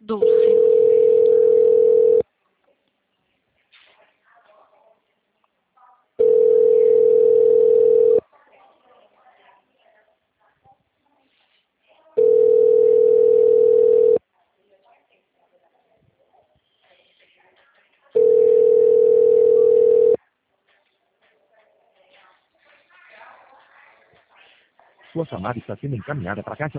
Dulce. Sua chamada está sendo encaminhada para a caixa.